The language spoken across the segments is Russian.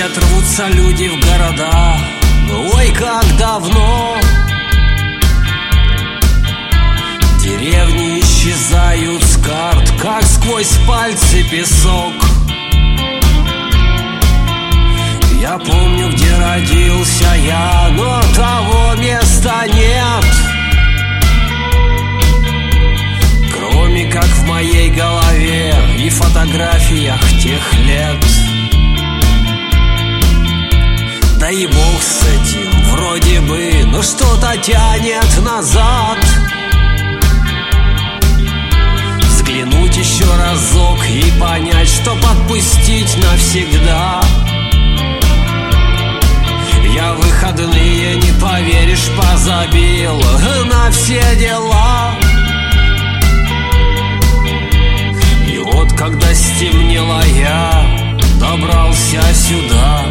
Нет, рвутся люди в города, ой, как давно. Деревни исчезают с карт, как сквозь пальцы песок. Я помню, где родился я, но того места нет, кроме как в моей голове и фотографиях тех лет. Да и бог с этим, вроде бы, но что-то тянет назад. Взглянуть еще разок и понять, что подпустить навсегда. Я выходные, не поверишь, позабил на все дела. И вот когда стемнело, я добрался сюда.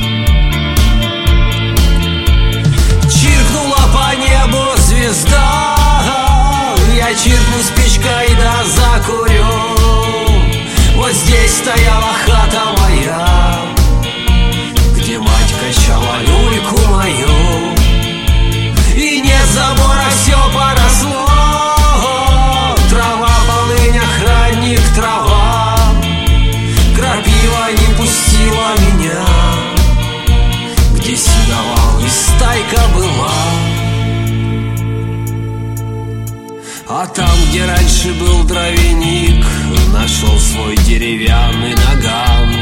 Чиркнула по небу звезда, я чиркну спичкой да закурю. Вот здесь стояла хата моя, где мать качала люльку мою. И нет забора, все поросло, трава, полынь, охранник, трава. Крапива не пустила меня, где сеновал и стайка была. А там, где раньше был дровяник, нашел свой деревянный наган.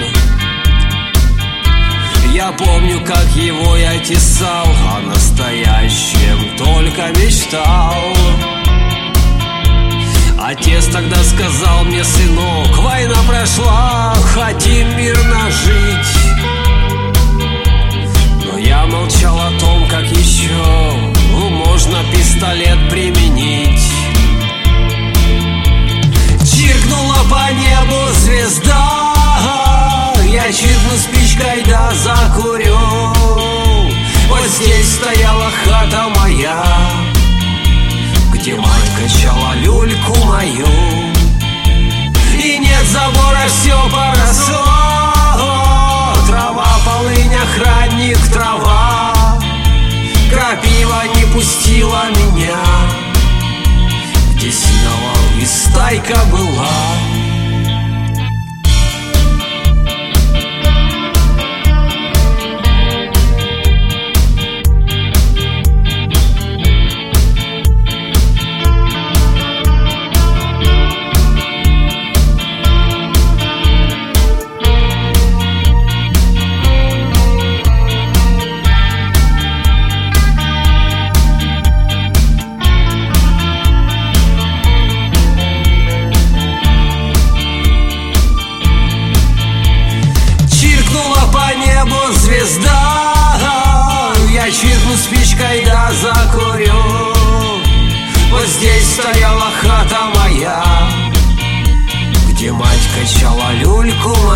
Я помню, как его я тесал, о настоящем только мечтал. Отец тогда сказал мне: сынок, война прошла, хотим мирно жить. Но я молчал о том, как еще можно пистолет применить. Чиркнула по небу звезда, я чиркну спичкой да закурю. Вот здесь стояла хата моя, где мать качала люльку мою. И нет забора, все поросло, трава, полынь, охранник, трава. Крапива не пустила меня, где сеновал и стайка была. Звезда, я чиркну спичкой да закурю. Вот здесь стояла хата моя, где мать качала люльку